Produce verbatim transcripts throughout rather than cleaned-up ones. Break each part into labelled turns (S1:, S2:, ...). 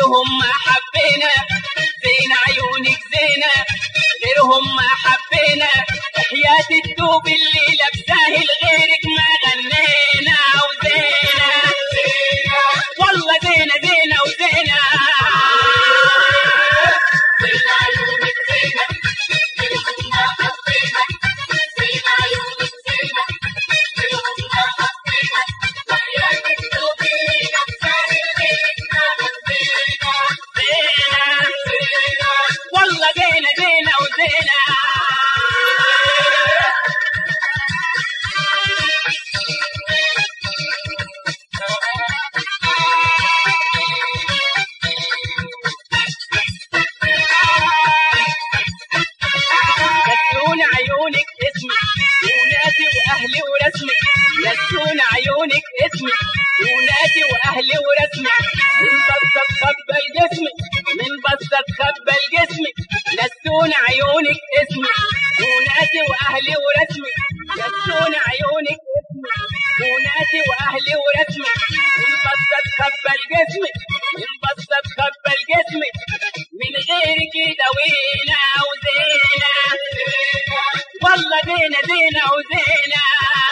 S1: غيرهم ما حبينا، زين عيونك زينة غيرهم ما حبينا، حياة الدوب اللي لابساه لغيرك ما غنينا. وزينة والله زينة زينة وزينة،
S2: زين عيونك زينة غيرهم ما حبينا، زين عيونك زينة غيرهم ما حبينا، حياة الدوب اللي لابساه لغيرك ما غنينا.
S1: زينة والله زينة زينة وزينة. نسون عيونك اسمي وناسي واهلي ورسمي، نسون عيونك اسمي وناسي واهلي ورسمي، من بصة تخبل جسمي من بصة تخبل جسمي، نسون عيونك اسمي وناسي واهلي ورسمي، نسون عيونك اسمي وناسي واهلي ورسمي، من بصة تخبل جسمي من بصة تخبل جسمي، من غيرك دوينا. وزينة والله زينة زينة وزينة،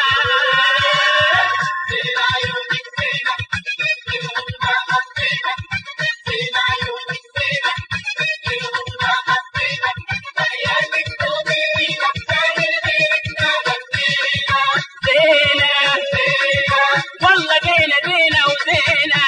S2: زين عيونك زينة غيرهم ما حبينا، زين عيونك زينة غيرهم ما حبينا، حياة الدوب اللي لابساه لغيرك ما غنينا.
S1: زينة
S2: زينة
S1: والله زينة زينة وزينة.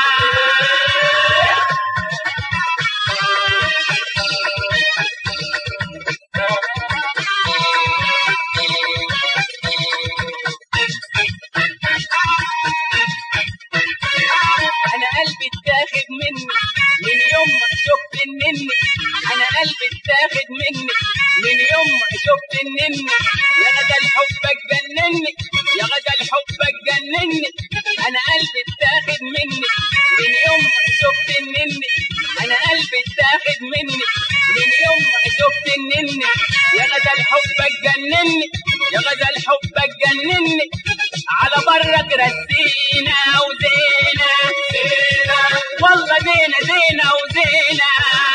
S1: أنا قلبي اتاخد مني من يوم ما شفت النني، أنا قلبي اتاخد مني من يوم ما شفت النني، يا غزل حبك جنني يا غزل حبك جنني، أنا قلبي اتاخد مني من يوم ما شفت النني، أنا قلبي اتاخد مني من يوم ما شفت النني، يا غزل حبك جنني يا غزل حبك جنني، على برك رسينا. وزينة والله زينة زينة وزينة،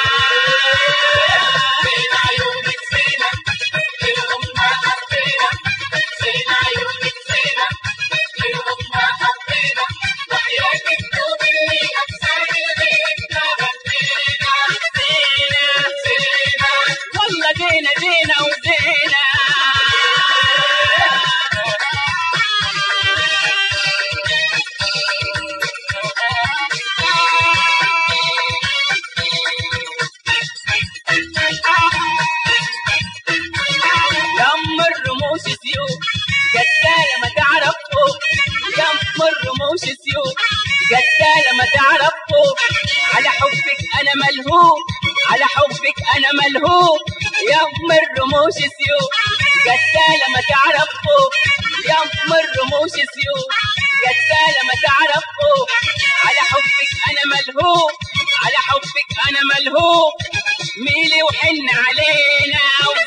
S2: زين عيونك زينة غيرهم ما حبينا، زين عيونك زينة غيرهم ما حبينا، حياة الدوب اللي لابساه لغيرك ما غنينا.
S1: زينة
S2: زينة
S1: والله زينة زينة وزينة. يم الرموش سيوف قتالة ما تعرفوا، يم الرموش سيوف قتالة ما تعرفوا، على حبك أنا ملهوف على حبك أنا ملهوف، يم الرموش سيوف قتالة ما تعرفوا، يم الرموش سيوف قتالة ما تعرفوا، على حبك أنا ملهوف على حبك أنا ملهوف، ميلي وحن علينا.